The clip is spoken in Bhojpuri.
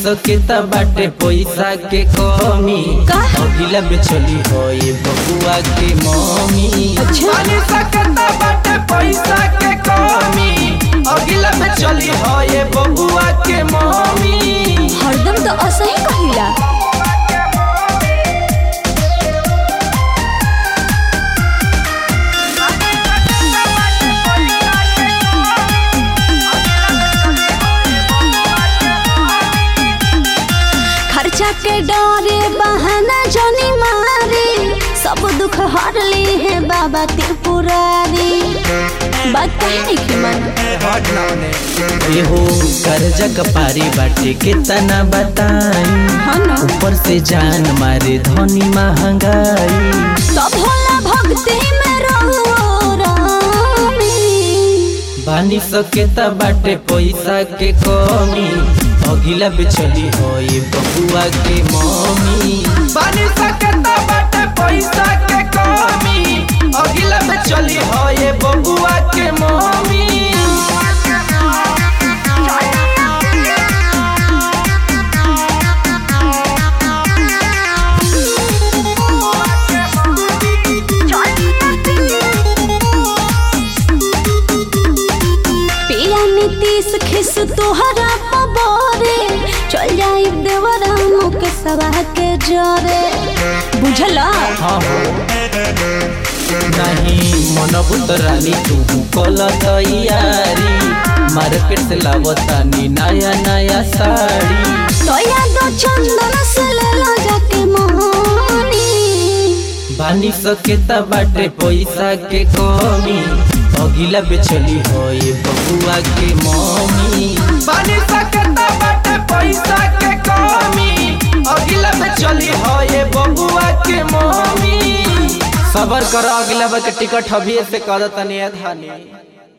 सकेता बाटे पैसा के कमी अगिला बेचली हो ये बबुआ के मम्मी। बानी सकेता बाटे पैसा के कमी अगिला बेचली हो ये बबुआ के मम्मी। हरदम तो असही कहिला। खर्चा के डरे बहाना जनी मारे सब दुख हर ली है बाबा त्रिपुरारी। बात कहे नहीं कि मन हो कर्जा कपारी बाटे कितना बताई ऊपर से जान मारे धनी महंगाई। सब होला भक्ति में रामी। बानी सकेता बाटे पैसा के कमी अगिला बेचली हो ये बबुआ के मम्मी। बानी सकेता बाटे पैसा के कमी अगिला बेचली हो ये बबुआ के मम्मी। नीतीश खिस तोहरा पबोरे चल जाई देवरा मुख सभा के जोरे बुझला। हाँ हो नहीं मनबुत रानी तू कल तैयारी मार्केट से लावतानी नया नया साड़ी। तो यादो चंदन से ले लो जाके मोहनी। बानी सकेता बाटे पैसा के कमी अगिला बेचली हो ये बबुआ के मम्मी। बानी सकेता बाटे पैसा के कमी अगिला बेचली हो ये बबुआ के मम्मी। सबर करो अगिला बार के टिकट अभी से कर तनी धानी।